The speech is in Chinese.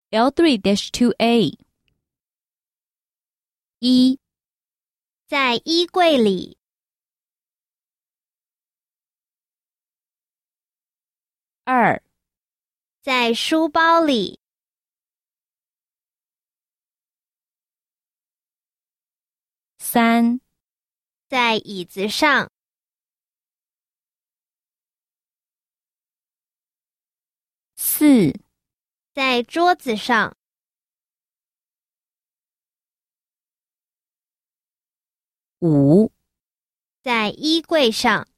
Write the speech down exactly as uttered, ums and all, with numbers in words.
L three dash two A 一， 在衣柜里。 二， 在书包里。 三， 在椅子上。 四， 在桌子上。 五， 在衣柜上。